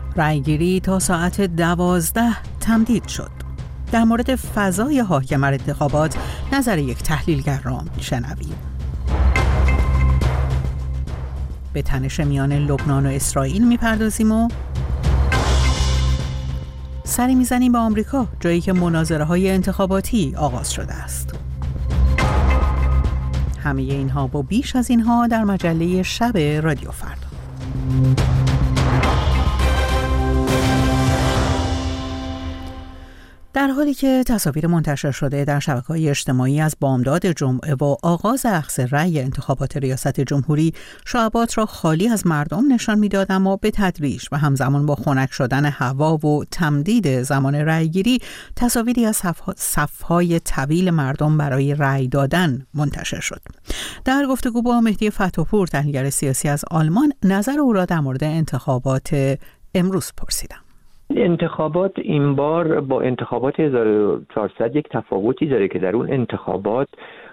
رأیگیری تا ساعت 12 تمدید شد. در مورد فضای حاکم بر انتخابات نظر یک تحلیلگر را میشنویم. به تنش میان لبنان و اسرائیل میپردازیم و سری میزنیم به آمریکا، جایی که مناظره‌های انتخاباتی آغاز شده است. همه اینها و بیش از اینها در مجله شب رادیو فردا. در حالی که تصاویر منتشر شده در شبکه‌های اجتماعی از بامداد جمعه و آغاز اخذ رأی انتخابات ریاست جمهوری شعبات را خالی از مردم نشان می‌داد، اما به تدریج و همزمان با خنک شدن هوا و تمدید زمان رأیگیری تصاویری از صف‌های طویل مردم برای رأی دادن منتشر شد. در گفتگو با مهدی فتح‌پور، تحلیلگر سیاسی از آلمان، نظر او را در مورد انتخابات امروز پرسیدم. انتخابات این بار با انتخابات 1400 یک تفاوتی داره که در اون انتخابات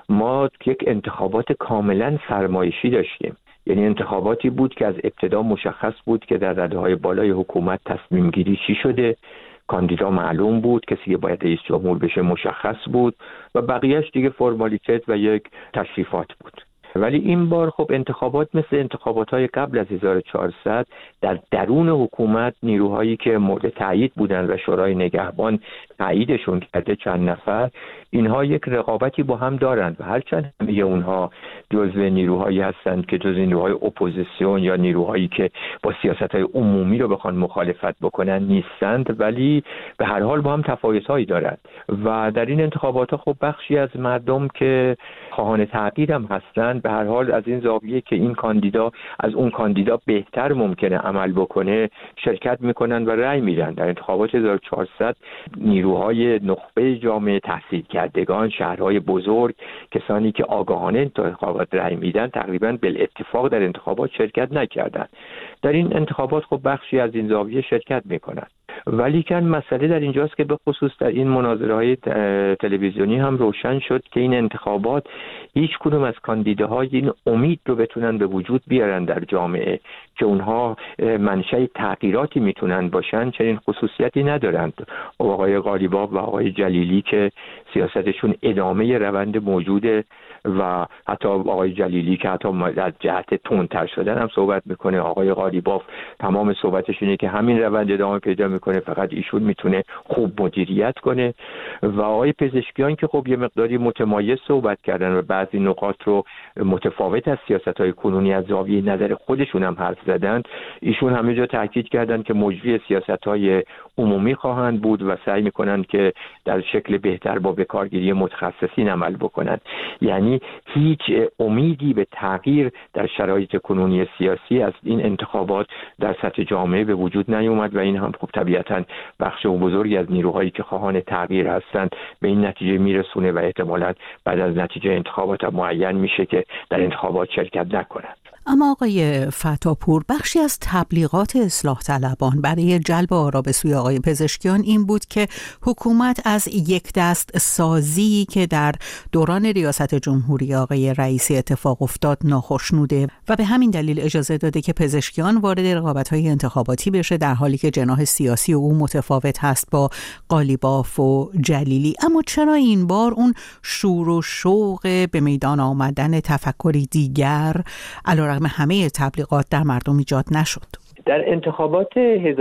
ما یک انتخابات کاملا فرمایشی داشتیم. یعنی انتخاباتی بود که از ابتدا مشخص بود که در رده‌های بالای حکومت تصمیم گیری چی شده، کاندیدا معلوم بود، کسی که باید رئیس جمهور بشه مشخص بود و بقیهش دیگه فرمالیته و یک تشریفات بود. ولی این بار خب انتخابات مثل انتخابات‌های قبل از 1400 در درون حکومت نیروهایی که مورد تایید بودن و شورای نگهبان تاییدشون کرده چند نفر، اینها یک رقابتی با هم دارند و هرچند همه اونها جزو نیروهایی هستند که جزو نیروهای اپوزیسیون یا نیروهایی که با سیاست‌های عمومی رو بخوان مخالفت بکنن نیستند، ولی به هر حال با هم تفاوت‌هایی دارند و در این انتخابات‌ها خب بخشی از مردم که خواهان تغییر هم هستند به هر حال از این زاویه که این کاندیدا از اون کاندیدا بهتر ممکنه عمل بکنه شرکت میکنن و رأی میدن. در انتخابات 1400 نیروهای نخبه جامعه، تحصیل کردگان، شهرهای بزرگ، کسانی که آگاهانه انتخابات رأی میدن تقریبا بالاتفاق در انتخابات شرکت نکردند. در این انتخابات خب بخشی از این زاویه شرکت میکنن. ولی کن مسئله در اینجاست که به خصوص در این مناظره‌های تلویزیونی هم روشن شد که این انتخابات هیچ کدوم از کاندیداهای این امید رو بتونن به وجود بیارن در جامعه که اونها منشأ تغییراتی میتونن باشن، چنین خصوصیتی ندارند. آقای قالیباف و آقای جلیلی که سیاستشون ادامه روند موجوده و حتی آقای جلیلی که حتی از جهت تندتر شدن هم صحبت میکنه، آقای قالیباف تمام صحبتش اینه که همین روند ادامه پیدا میکنه، فقط ایشون میتونه خوب مدیریت کنه. و آقای پزشکیان که خب یه مقداری متمایز صحبت کردن و بعضی نقاط رو متفاوت از سیاست‌های کنونی از زاویه نظر خودشون هم حرف زدن، ایشون همه جا تاکید کردن که مجری سیاست‌های عمومی خواهند بود و سعی میکنن که در شکل بهتر با بکارگیری متخصصین عمل بکنن. یعنی هیچ امیدی به تغییر در شرایط کنونی سیاسی از این انتخابات در سطح جامعه به وجود نیومد و این هم خب طبیعتاً بخش بزرگی از نیروهایی که خواهان تغییر هستند به این نتیجه میرسونه و احتمالاً بعد از نتیجه انتخابات معین میشه که در انتخابات شرکت نکنند. اما آقای فتح‌پور، بخشی از تبلیغات اصلاح طلبان برای جلب آرا به سوی آقای پزشکیان این بود که حکومت از یک دست سازی که در دوران ریاست جمهوری آقای رئیسی اتفاق افتاد ناخشنوده و به همین دلیل اجازه داده که پزشکیان وارد رقابت‌های انتخاباتی بشه، در حالی که جناح سیاسی او متفاوت هست با قالیباف و جلیلی. اما چرا این بار اون شور و شوق به میدان آمدن تفکری دیگر علیرغم همه تبلیغات در مردم ایجاد نشد؟ در انتخابات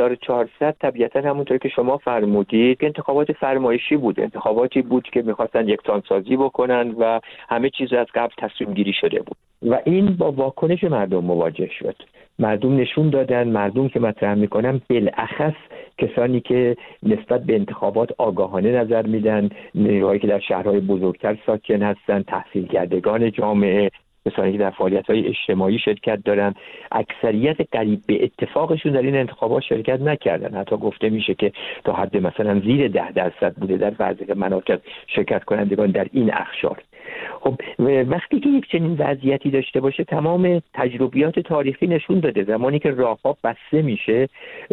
1400 طبیعتا همونطور که شما فرمودید انتخابات فرمایشی بود، انتخاباتی بود که میخواستن یکسانسازی بکنن و همه چیز از قبل تصمیم گیری شده بود و این با واکنش مردم مواجه شد. مردم نشون دادن، مردم که مطرح میکنن بالاخص کسانی که نسبت به انتخابات آگاهانه نظر میدن، نیروهایی که در شهرهای بزرگتر ساکن هستن، تحصیل کردگان جامعه، کسانی که در فعالیت‌های اجتماعی شرکت دارن، اکثریت قریب به اتفاقشون در این انتخابات شرکت نکردن. حتی گفته میشه که تا حد مثلا زیر 10% بوده در بعضی مناطق شرکت کنندگان در این اقشار. خب وقتی که یک چنین وضعیتی داشته باشه، تمام تجربیات تاریخی نشون داده زمانی که راه‌ها بسته میشه،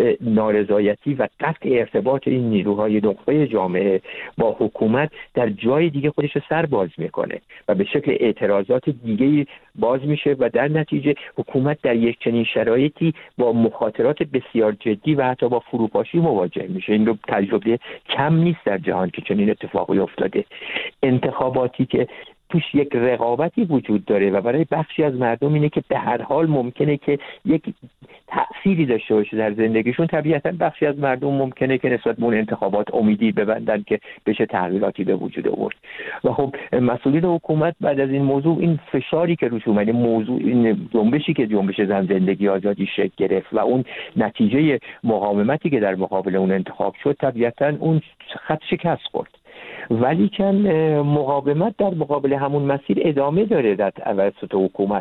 نارضایتی و قطع ارتباط این نیروهای نخبه جامعه با حکومت در جای دیگه خودش رو سر باز میکنه و به شکل اعتراضات دیگه باز میشه و در نتیجه حکومت در یک چنین شرایطی با مخاطرات بسیار جدی و حتی با فروپاشی مواجه میشه. این تجربه کم نیست در جهان که چنین اتفاقی افتاده. انتخاباتی که توش یک رقابتی وجود داره و برای بخشی از مردم اینه که به هر حال ممکنه که یک تأثیری داشته باشه در زندگیشون، طبیعتا بخشی از مردم ممکنه که نسبت به اون انتخابات امیدی ببندن که بشه تغییراتی به وجود آورد. و خب مسئولین حکومت بعد از این موضوع، این فشاری که روش اومده، این جنبشی که جنبش زن زندگی آزادی شکل گرفت و اون نتیجه مقاومتی که در مقابل اون انتخاب شد، طبیعتا اون خط شکست خورد. ولی که مقاومت در مقابل همون مسیر ادامه داره در توسط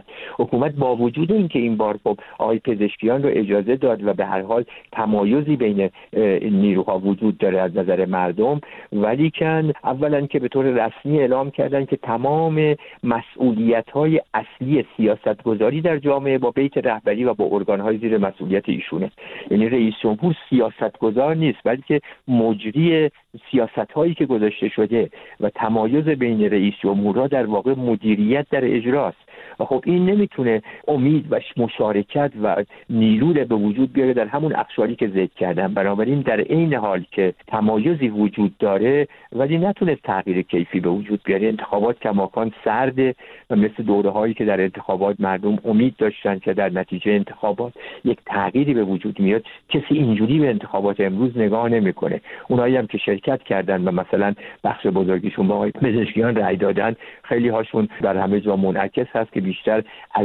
حکومت با وجود اینکه این بار خب آقای پزشکیان رو اجازه داد و به هر حال تمایزی بین نیروها وجود داره از نظر مردم، ولی که اولا که به طور رسمی اعلام کردن که تمام مسئولیت‌های اصلی سیاستگذاری در جامعه با بیت رهبری و با ارگان‌های زیر مسئولیت ایشونه. یعنی رئیس جمهور سیاستگزار نیست، بلکه مجری سیاست‌هایی که گذاشته شده و تمایز بین رئیس جمهورها در واقع مدیریت در اجراست. و خب این نمیتونه امید و مشارکت و نیرو به وجود بیاره در همون اقشاری که ذکر کردم. بنابراین در عین حال که تمایزی وجود داره ولی نتونه تغییر کیفی به وجود بیاره. انتخابات کماکان سرده و مثل دوره‌هایی که در انتخابات مردم امید داشتن که در نتیجه انتخابات یک تغییری به وجود میاد، کسی اینجوری به انتخابات امروز نگاه نمیکنه. اونایی هم که شرکت کردن و مثلا بخش بزرگیشون با آقای پزشکیان رأی دادن، خیلی هاشون در همه جا منعکس هست که بیشتر از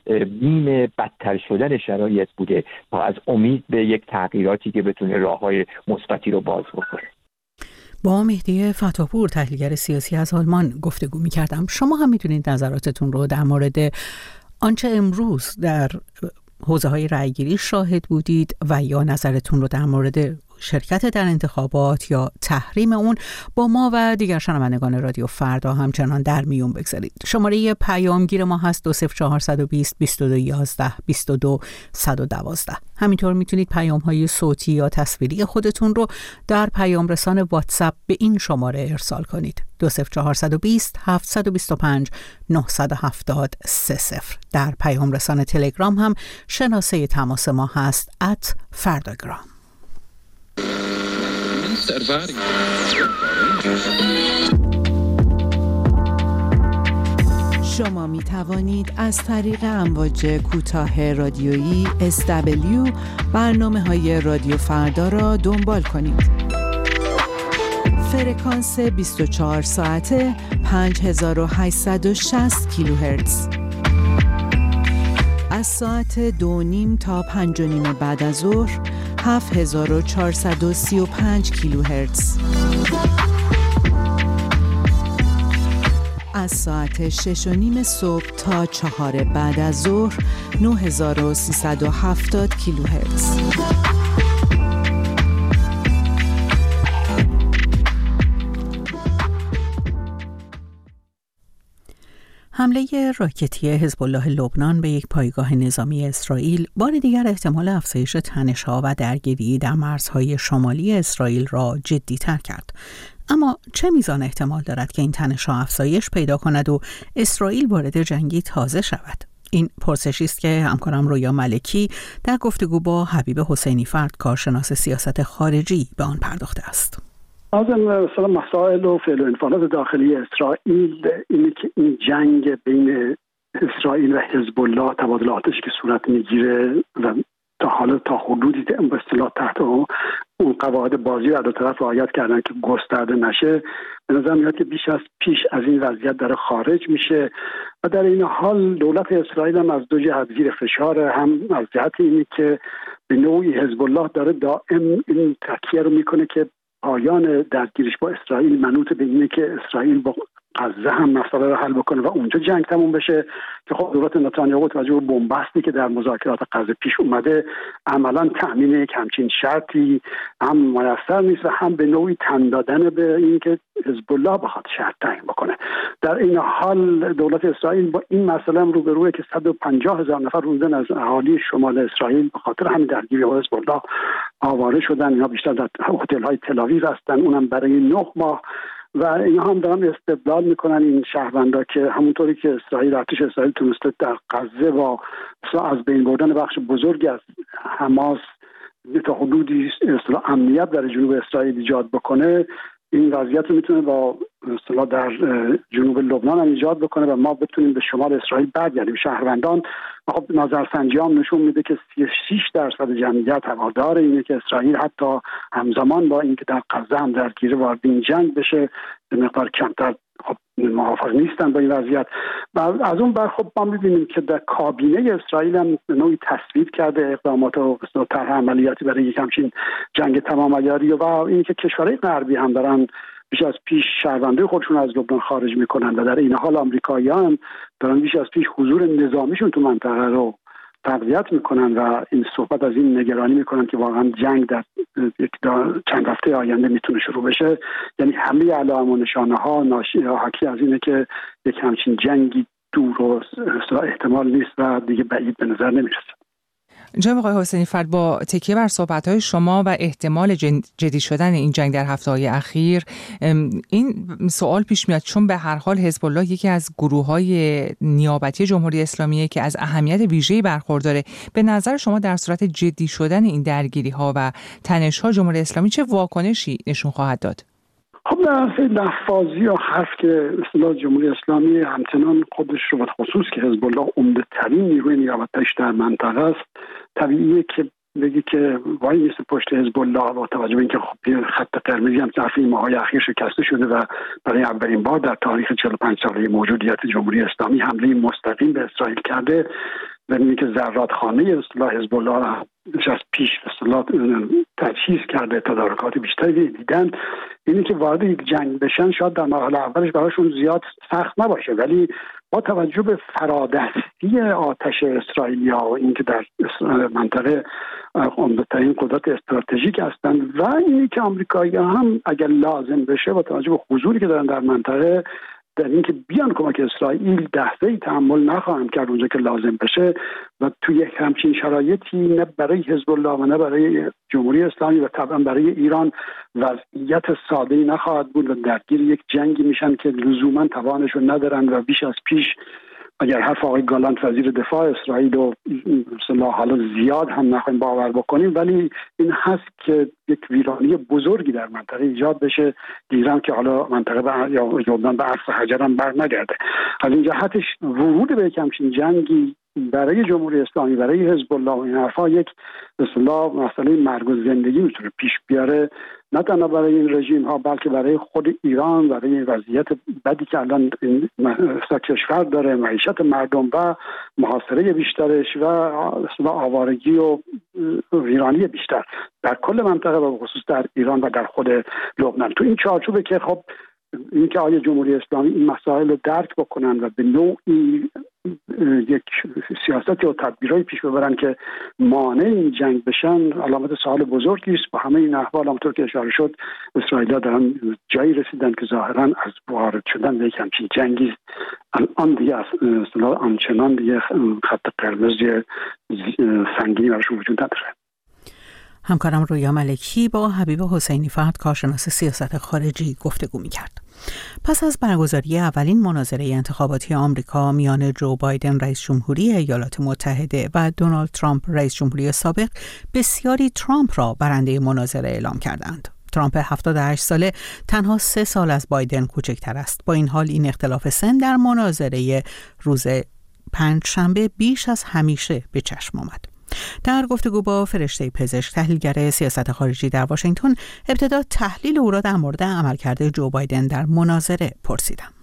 بیم بدتر شدن شرایط بوده تا از امید به یک تغییراتی که بتونه راههای مثبتی رو باز بکنه. با مهدی فتاپور، تحلیلگر سیاسی از آلمان گفتگو می‌کردم. شما هم می‌تونید نظراتتون رو در مورد آنچه امروز در حوزه‌های رأیگیری شاهد بودید و یا نظرتون رو در مورد شرکت در انتخابات یا تحریم اون با ما و دیگر شنوندگان رادیو فردا همچنان در میون بگذارید. شماره پیامگیر ما هست 20420 2211 22112. همینطور میتونید پیام‌های صوتی یا تصویری خودتون رو در پیام رسان واتساپ به این شماره ارسال کنید. 20420 725 970 30. در پیام رسان تلگرام هم شناسه تماس ما هست @فرdagram. شما می توانید از طریق امواج کوتاه رادیویی SW برنامه‌های رادیو فردا را دنبال کنید. فرکانس 24 ساعته 5860 کیلوهرتز. از ساعت 2:30 تا 5:30 بعد از ظهر 7435 کیلوهرتز. از ساعت 6:30 صبح تا 4 بعد از ظهر 9370 کیلوهرتز. حمله راکتی حزب الله لبنان به یک پایگاه نظامی اسرائیل بار دیگر احتمال افزایش تنش‌ها و درگیری در مرزهای شمالی اسرائیل را جدی‌تر کرد. اما چه میزان احتمال دارد که این تنش‌ها افزایش پیدا کند و اسرائیل وارد جنگی تازه شود؟ این پرسشی است که همکارم رویا ملکی در گفتگو با حبیب حسینی فرد، کارشناس سیاست خارجی، به آن پرداخته است. از مثلا مسائل و فعل و انفعالات داخلی اسرائیل اینه که این جنگ بین اسرائیل و حزب الله، تبادل آتش که صورت میگیره و تا حالا تا حدودی به اصطلاح تحت اون قواعد بازی رو دو طرف رعایت کردن که گسترده نشه، به نظر میاد که بیش از پیش از این وضعیت داره خارج میشه و در این حال دولت اسرائیل هم از دو جهت زیر فشار، هم از جهت اینه که به نوعی حزب الله داره دائم این تکیه رو میکنه که پایان درگیریش با اسرائیل منوط به اینه که اسرائیل با غزه هم مسئله رو حل بکنه و اونجا جنگ تموم بشه که خب دولت نتانیاهو توجه به بنبستی که در مذاکرات غزه پیش اومده عملاً تأمین یک همچین شرطی هم میسر نیست و هم به نوعی تن دادن به اینکه حزب الله بخواد شرط تعیین بکنه. در این حال دولت اسرائیل با این مسئله هم روبروه که 150,000 نفر روزانه از اهالی شمال اسرائیل به خاطر همین درگیری با حزب الله آواره شدن. اینا بیشتر در هتل‌های تل‌آویو هستن، اونم برای 9 ماه و اینا هم دارن استدلال میکنن این شهروندا که همونطوری که ارتش اسرائیل تونسته در غزه با از بین بردن بخش بزرگی از حماس تا حدودی امنیت در جنوب اسرائیل ایجاد بکنه، این وضعیت رو میتونه با اصطلاح در جنوب لبنان هم ایجاد بکنه و ما بتونیم به شمال اسرائیل برگردیم. شهروندان خب نظرسنجی هم نشون میده که 36% جمعیت هوادار اینه که اسرائیل حتی همزمان با اینکه در غزه هم درگیر وارد این جنگ بشه به مقدار کمتر خب موافق نیستن با این وضعیت. و از اون بر خب ما می‌بینیم که در کابینه اسرائیل هم به نوعی تصویب کرده اقدامات و طرح عملیاتی برای یک همچین جنگ تمام عیاری و اینکه کشورهای غربی هم دارن بیش از پیش شهروندای خودشون از لبنان خارج میکنن و در این حال آمریکایی‌ها دارن بیش از پیش حضور نظامیشون تو منطقه رو تقویت میکنن و این صحبت از این نگرانی میکنن که واقعا جنگ در چند هفته آینده میتونه شروع بشه. یعنی همه علائم و نشانه ها حاکی از اینه که یک همچین جنگی دور و احتمال نیست و دیگه بعید به نظر نمیرسه. جناب آقای حسینی فرد، با تکیه بر صحبت‌های شما و احتمال جدی شدن این جنگ در هفته‌های اخیر این سوال پیش میاد، چون به هر حال حزب الله یکی از گروه‌های نیابتی جمهوری اسلامیه که از اهمیت ویژه‌ای برخورداره. به نظر شما در صورت جدی شدن این درگیری‌ها و تنش‌ها جمهوری اسلامی چه واکنشی نشون خواهد داد؟ خب در لفاظی یا حرف که اصطلاح جمهوری اسلامی همچنان خودش رو به خصوص که حزب الله عمده‌ترین نیروی نیابتیش در منطقه است، طبیعیه که بگی که وای نیست پشت حزب الله با توجه به اینکه خب خط قرمزی هم در این ماه‌های اخیر شکسته شده و برای اولین بار در تاریخ 45 ساله موجودیت جمهوری اسلامی حمله مستقیم به اسرائیل کرده و اینکه زرادخانه اصطلاح حزب الله را از پیش اصطلاح تجهیز کرده، تدارکات بیشتری دیدن. اینی که وارد یک جنگ بشن شاید در مرحله اولش براشون زیاد سخت نباشه، ولی با توجه به فرادستی آتش اسرائیلیا و اینکه در منطقه عمده‌ترین قدرت استراتژیک هستند و اینی که آمریکایی‌ها هم اگر لازم بشه با توجه به حضوری که دارن در منطقه در اینکه بیان کمک اسرائیل لحظه‌ای تحمل نخواهند کرد اونجا که لازم بشه و توی یک همچین شرایطی نه برای حزب الله و نه برای جمهوری اسلامی و طبعا برای ایران وضعیت ساده‌ای نخواهد بود و درگیر یک جنگی میشن که لزوما توانشون ندارن و بیش از پیش اگر حرف آقای گالانت وزیر دفاع اسرائیل و مثلا حالا زیاد هم نخواهیم باور بکنیم، ولی این هست که یک ویرانی بزرگی در منطقه ایجاد بشه، دیرم که حالا منطقه یا لبنان به عرض حجر هم بر نگرده. از این جهتش ورود به یک همچین جنگی برای جمهوری اسلامی، برای حزب الله و این حرفا یک اصطلاح مسئله مرگ و زندگی میتونه پیش بیاره، نه تنها برای این رژیم ها بلکه برای خود ایران، برای وضعیت بدی که الان این کشور داره، معیشت مردم و محاصره بیشترش و آوارگی و ویرانی بیشتر در کل منطقه و خصوص در ایران و در خود لبنان. تو این چارچوبه که خب اینکه آیا جمهوری اسلامی این مسائل رو درک بکنن و به نوعی یک سیاستی و تدبیرهای پیش ببرن که مانع این جنگ بشن، علامت سوال بزرگی است. با همه این احوال همونطور که اشاره شد اسرائیلی‌ها دارن جایی رسیدن که ظاهراً از وارد شدن به یک همچین جنگی الان دیگه اصطلاح آنچنان دیگه خط قرمز سنگینی براشون وجود نداره. همکارم رویا ملکی با حبیب حسینی فرد کارشناس سیاست خارجی گفتگو می‌کرد. پس از برگزاری اولین مناظره انتخاباتی آمریکا میان جو بایدن رئیس جمهوری ایالات متحده و دونالد ترامپ رئیس جمهوری سابق، بسیاری ترامپ را برنده مناظره اعلام کردند. ترامپ 78 ساله تنها 3 سال از بایدن کوچکتر است. با این حال این اختلاف سن در مناظره روز پنجشنبه بیش از همیشه به چشم آمد. در گفتگو با فرشته پزشک، تحلیلگر سیاست خارجی در واشنگتن، ابتدا تحلیل او را در مورد عملکرد جو بایدن در مناظره پرسیدم.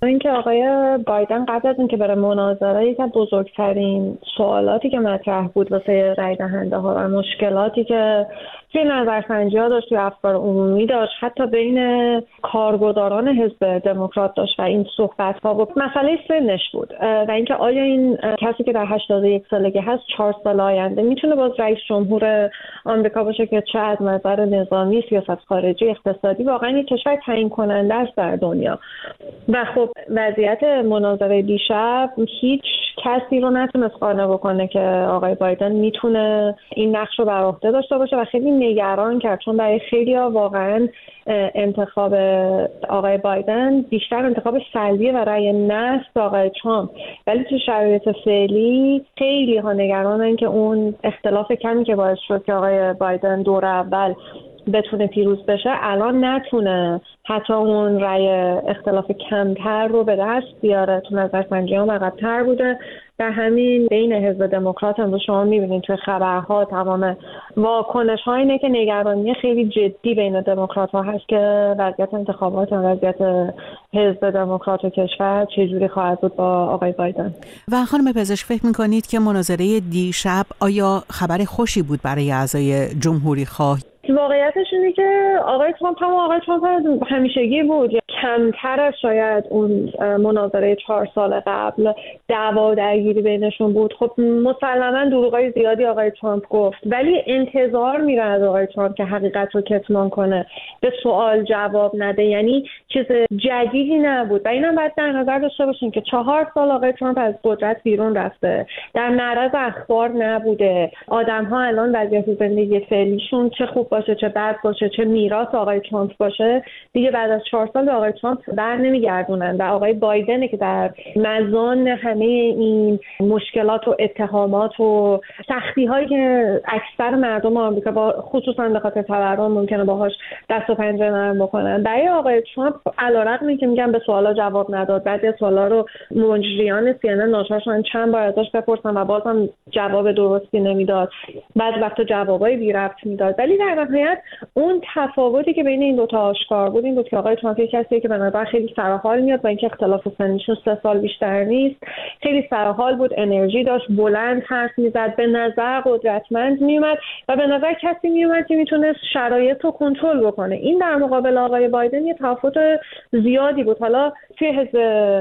اینکه آقای بایدن قبل از اینکه بره مناظره، یکی از بزرگترین سوالاتی که مطرح بود واسه رای دهنده ها و مشکلاتی که توی نظرسنجی‌ها داشت، توی افکار عمومی داشت، حتی بین کارگزاران حزب دموکرات داشت و این صحبت‌ها بود، مسئله سنش بود و اینکه آیا این کسی که در 81 سالگی هست 4 سال آینده میتونه باز رئیس جمهور آمریکا باشه که چه از نظر نظامی، سیاست خارجی، اقتصادی واقعا یک کشور تعیین کننده است در دنیا. و خب وضعیت مناظره دیشب هیچ کسی رو نتونست قانع بکنه که آقای بایدن میتونه این نقش رو بر عهده داشته باشه و خیلی نگران کرد، چون برای خیلی‌ها واقعا انتخاب آقای بایدن بیشتر انتخاب سلبیه و رأی نه آقای ترامپ، ولی تو شرایط فعلی خیلی ها نگرانن که اون اختلاف کمی که باعث شد که آقای بایدن دور اول بتونه پیروز بشه الان نتونه حتی اون رأی اختلاف کمتر رو به دست بیاره. تو نظرسنجی‌ها عقب‌تر بوده. در همین بین حزب دموکرات امروز شما می‌بینید توی خبرها تمام واکنش‌ها اینه که نگرانی خیلی جدی بین دموکرات‌ها هست که وضعیت انتخابات و وضعیت حزب دموکرات و کشور چجوری خواهد بود با آقای بایدن. و خانم پزشک فکر می‌کنید که مناظره دیشب آیا خبر خوشی بود برای اعضای جمهوری‌خواه؟ واقعیتش اینه که آقای ترامپ همیشگی بود، کمتر از شاید اون مناظره 4 سال قبل دعوا درگیری بینشون بود. خب مسلماً دروغای زیادی آقای ترامپ گفت، ولی انتظار میره از آقای ترامپ که حقیقت رو کتمان کنه، به سوال جواب نده، یعنی چیز جدیدی نبود. و اینم باید در نظر داشته باشیم که 4 سال آقای ترامپ از قدرت بیرون رفته، در معرض اخبار نبوده. آدم‌ها الان وضعیت زندگی فعلیشون چه خوب باشه چه بد باشه، چه میراث آقای ترامپ باشه، دیگه بعد از 4 سال به آقای ترامپ بر نمیگردونن و آقای بایدنه که در مزان همه این مشکلات و اتهامات و سختی هایی که اکثر مردم آمریکا با خصوصا به خاطر تورم ممکنه باهاش دست و پنجه نرم بکنن، برای آقای ترامپ علیرغم اینکه میگن به سوالا جواب نداد، بعضی از سوالا رو مجریان CNN ناچار شدن چند بار ازش بپرسن و بازم جواب درستی نمیداد، بعضی وقتا جوابای بی ربط میداد، ولی در نهایت اون تفاوتی که بین این دو تا آشکار بود این بود که آقای ترامپ کسیه که به نظر خیلی سرحال میاد و اینکه اختلاف سنیشون 3 سال بیشتر نیست، خیلی سرحال بود، انرژی داشت، بلند حرف میزد، به نظر قدرتمند میومد و به نظر کسی میومد که میتونه شرایط رو کنترل بکنه. این در مقابل آقای بایدن یه تفاوت زیادی بود. حالا توی حزب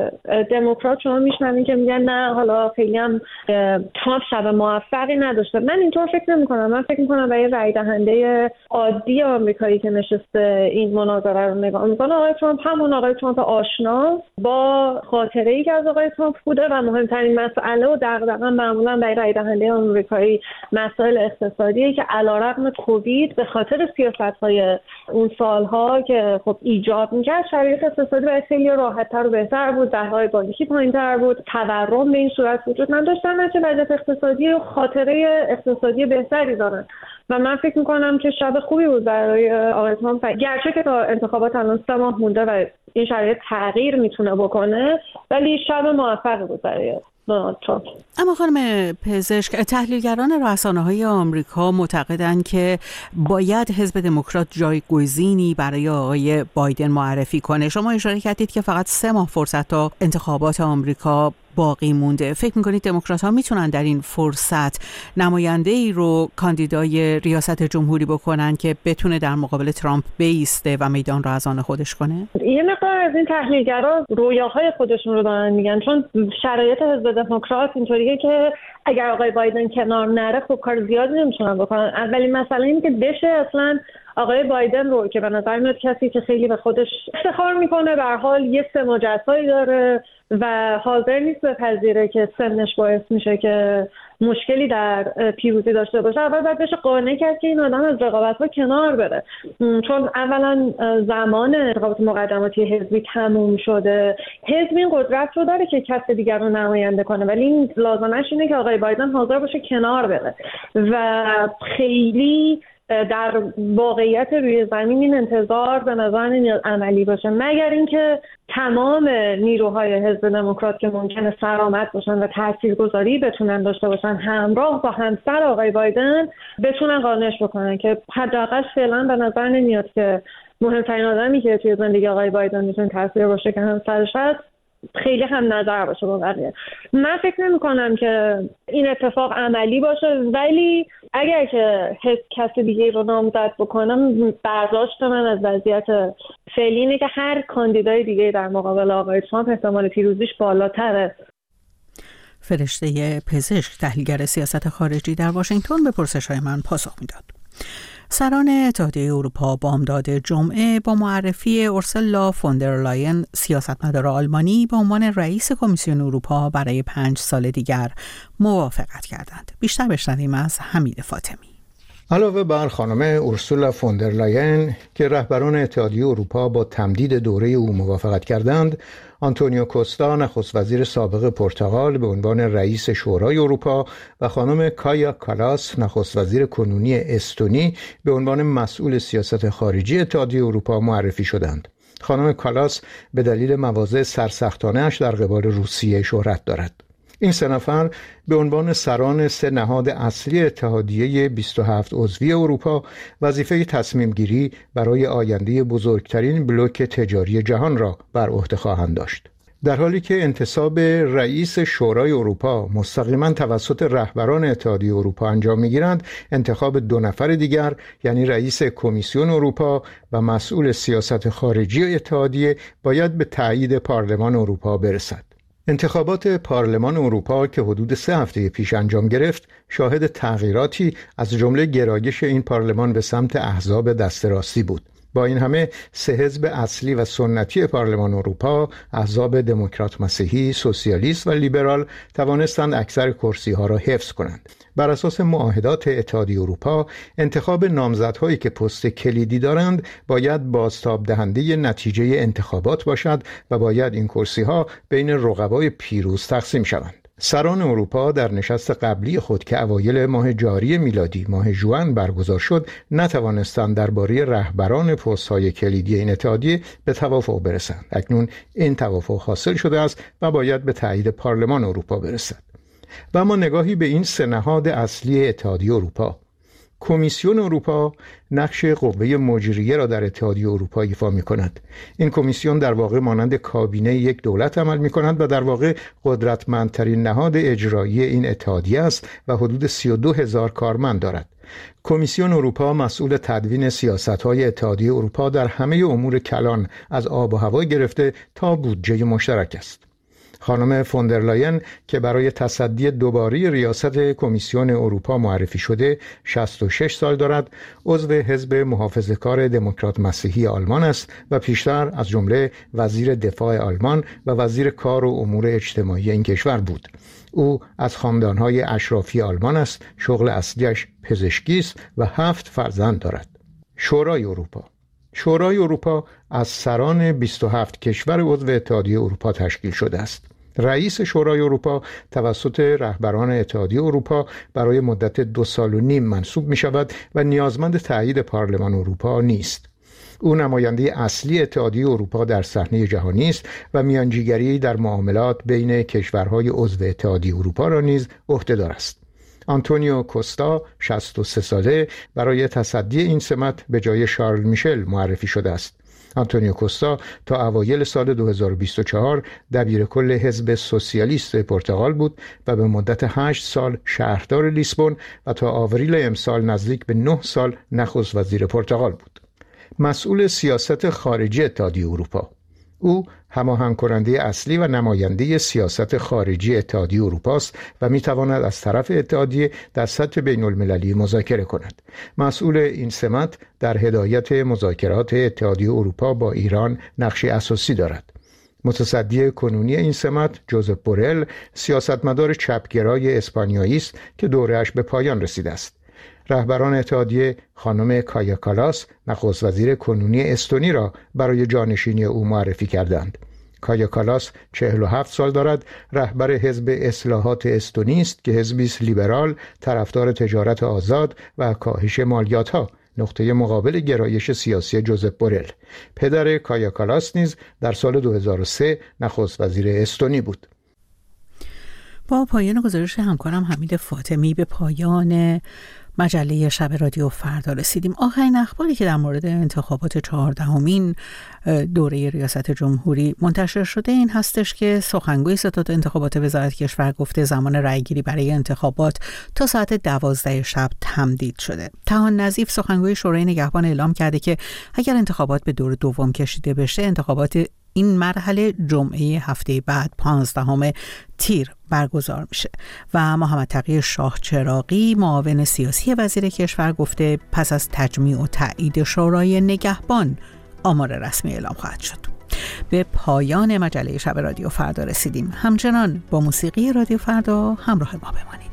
دموکرات شما میشنوین که میگن نه حالا خیلی هم ترامپ شب موفقی نداشته. من اینطور فکر نمی‌کنم. من فکر می‌کنم برای رای دهنده عادی آمریکایی که نشسته این مناظره رو نگاه میکنه، آقای ترامپ همون آقای ترامپ آشنا با خاطره‌ای که از آقای ترامپ بوده و مهمترین مسئله و دغدغه معمولا برای رای دهنده آمریکایی مسائل اقتصادیه که علیرغم کووید به خاطر سیاست‌های اون سالها که خب ایجاد می‌کرد شرایط اقتصادی برای خیلی راحت‌تر و بهتر بود، ده‌های بانکی پایین‌تر بود، تورم به این صورت وجود نداشتن، چه وضعیت اقتصادی و خاطره اقتصادی بهتری دارن و من فکر میکنم که شب خوبی بود برای آقای ترامپ، گرچه که تا انتخابات الان 3 ماه مونده و این شرایط تغییر میتونه بکنه، ولی شب موفقی بود برای دونالد ترامپ. اما خانم پزشک، تحلیلگران رسانه‌های آمریکا معتقدند که باید حزب دموکرات جایگزینی برای آقای بایدن معرفی کنه. شما اشاره کردید که فقط 3 ماه فرصت تا انتخابات آمریکا باقی مونده. فکر میکنید دموکرات‌ها میتونن در این فرصت نماینده‌ای رو کاندیدای ریاست جمهوری بکنن که بتونه در مقابل ترامپ بایسته و میدان رو از آن خودش کنه؟ یه مقدار از این تحلیلگرا رویاهای خودشون رو دارن میگن، چون شرایط حزب دموکرات اینطوریه که اگر آقای بایدن کنار نره خب کار زیادی نمیتونن بکنن. اولین مسئله اینه که بشه اصلا آقای بایدن رو که به نظر میاد کسی که خیلی به خودش افتخار میکنه، به هر حال یه سمت جزایی داره و حاضر نیست بپذیره که سنش باعث میشه که مشکلی در پیروزی داشته باشه، اول باید بشه قانع کرد که این آدم از رقابت‌ها کنار بره، چون اولا زمان رقابت مقدماتی حزبی تموم شده، حزب این قدرت رو داره که کس دیگر رو نماینده کنه، ولی این لازمش اینه که آقای بایدن حاضر باشه کنار بره و خیلی در واقعیت روی زمین این انتظار به نظر نمیاد عملی باشه، مگر اینکه تمام نیروهای حزب دموکرات که ممکنه سرآمد باشن و تاثیرگذاری بتونن داشته باشن همراه با همسر آقای بایدن بتونن قانعش بکنن که حداقل فعلا به نظر نمیاد که مهمترین آدمی که توی زندگی آقای بایدن میتونه تاثیر باشه که همسرش هست خیلی هم نظر باشه با بقیه. من فکر نمی کنم که این اتفاق عملی باشه، ولی اگر که کسی دیگه رو نامزد بکنم، برداشت من از وضعیت فعلی اینه که هر کاندیدای دیگه در مقابل آقای ترامپ احتمال پیروزیش بالاتره. فرشته پزشک، تحلیلگر سیاست خارجی در واشنگتن، به پرسش‌های من پاسخ میداد. سران اتحادیه اروپا بامداد جمعه با معرفی اورسولا فوندرلاین سیاستمدار آلمانی به عنوان رئیس کمیسیون اروپا برای 5 سال دیگر موافقت کردند. بیشتر بشنویم از حمید فاطمی. علاوه بر خانم اورسولا فوندرلاین که رهبران اتحادیه اروپا با تمدید دوره او موافقت کردند، آنتونیو کوستا نخست وزیر سابق پرتغال به عنوان رئیس شورای اروپا و خانم کایا کالاس نخست وزیر کنونی استونی به عنوان مسئول سیاست خارجی اتحادیه اروپا معرفی شدند. خانم کالاس به دلیل مواضع سرسختانه‌اش در قبال روسیه شهرت دارد. این 3 نفر به عنوان سران 3 نهاد اصلی اتحادیه 27 عضوی اروپا وظیفه تصمیم گیری برای آینده بزرگترین بلوک تجاری جهان را بر عهده خواهند داشت. در حالی که انتصاب رئیس شورای اروپا مستقیما توسط رهبران اتحادیه اروپا انجام می‌گیرند، انتخاب 2 نفر دیگر یعنی رئیس کمیسیون اروپا و مسئول سیاست خارجی اتحادیه باید به تایید پارلمان اروپا برسد. انتخابات پارلمان اروپا که حدود 3 هفته پیش انجام گرفت، شاهد تغییراتی از جمله گرایش این پارلمان به سمت احزاب دست راستی بود. با این همه 3 حزب اصلی و سنتی پارلمان اروپا، احزاب دموکرات مسیحی، سوسیالیست و لیبرال، توانستند اکثر کرسی‌ها را حفظ کنند. بر اساس معاهدات اتحادیه اروپا، انتخاب نامزدهایی که پست کلیدی دارند باید بازتاب دهنده نتیجه انتخابات باشد و باید این کرسی‌ها بین رقبای پیروز تقسیم شوند. سران اروپا در نشست قبلی خود که اوایل ماه جاری میلادی ماه ژوئن برگزار شد، نتوانستند درباره رهبران پست‌های کلیدی این اتحادیه به توافق برسند. اکنون این توافق حاصل شده است و باید به تایید پارلمان اروپا برسد. و اما نگاهی به این 3 نهاد اصلی اتحادیه اروپا. کمیسیون اروپا نقش قوه مجریه را در اتحادیه اروپا ایفا می‌کند. این کمیسیون در واقع مانند کابینه یک دولت عمل می‌کند و در واقع قدرتمندترین نهاد اجرایی این اتحادیه است و حدود 32,000 کارمند دارد. کمیسیون اروپا مسئول تدوین سیاست‌های اتحادیه اروپا در همه امور کلان از آب و هوا گرفته تا بودجه مشترک است. خانم فوندرلاین که برای تصدی دوباره ریاست کمیسیون اروپا معرفی شده 66 سال دارد، عضو حزب محافظه‌کار دموکرات مسیحی آلمان است و پیشتر از جمله وزیر دفاع آلمان و وزیر کار و امور اجتماعی این کشور بود. او از خاندان‌های اشرافی آلمان است، شغل اصلیش پزشکی است و 7 فرزند دارد. شورای اروپا از سران 27 کشور عضو اتحادیه اروپا تشکیل شده است. رئیس شورای اروپا توسط رهبران اتحادیه اروپا برای مدت 2.5 سال منصوب می شود و نیازمند تایید پارلمان اروپا نیست. او نماینده اصلی اتحادیه اروپا در صحنه جهانی است و میانجیگری در معاملات بین کشورهای عضو اتحادیه اروپا را نیز عهده‌دار است. آنتونیو کوستا 63 ساله برای تصدی این سمت به جای شارل میشل معرفی شده است. آنتونیو کوستا تا اوایل سال 2024 دبیرکل حزب سوسیالیست پرتغال بود و به مدت 8 سال شهردار لیسبون و تا آوریل امسال نزدیک به 9 سال نخست وزیر پرتغال بود. مسئول سیاست خارجی اتحادیه اروپا. او هماهنگ کننده اصلی و نماینده سیاست خارجی اتحادیه اروپا است و میتواند از طرف اتحادیه در سطح بین المللی مذاکره کند. مسئول این سمت در هدایت مذاکرات اتحادیه اروپا با ایران نقشی اساسی دارد. متصدی کنونی این سمت جوزپ بورل سیاستمدار چپگرای اسپانیایی است که دوره‌اش به پایان رسیده است. رهبران اتحادیه خانم کایا کالاس نخست وزیر کنونی استونی را برای جانشینی او معرفی کردند. کایا کالاس 47 سال دارد، رهبر حزب اصلاحات استونی است که حزبی لیبرال طرفدار تجارت آزاد و کاهش مالیات‌ها، نقطه مقابل گرایش سیاسی جوزپ بورل. پدر کایا کالاس نیز در سال 2003 نخست وزیر استونی بود. با پایان گزارش همکارم حمید فاطمی به پایان مجله شب رادیو فردا رسیدیم. آخرین اخباری که در مورد انتخابات 14مین دوره ریاست جمهوری منتشر شده این هستش که سخنگوی ستاد انتخابات وزارت کشور گفته زمان رأیگیری برای انتخابات تا ساعت 12 شب تمدید شده. طاهان نظیف سخنگوی شورای نگهبان اعلام کرده که اگر انتخابات به دور دوم کشیده بشه، انتخابات این مرحله جمعه هفته بعد 15 تیر برگزار میشه. و محمد تقی شاه چراغی معاون سیاسی وزیر کشور گفته پس از تجمیع و تایید شورای نگهبان آمار رسمی اعلام خواهد شد. به پایان مجله شب رادیو فردا رسیدیم. همچنان با موسیقی رادیو فردا همراه ما بمانید.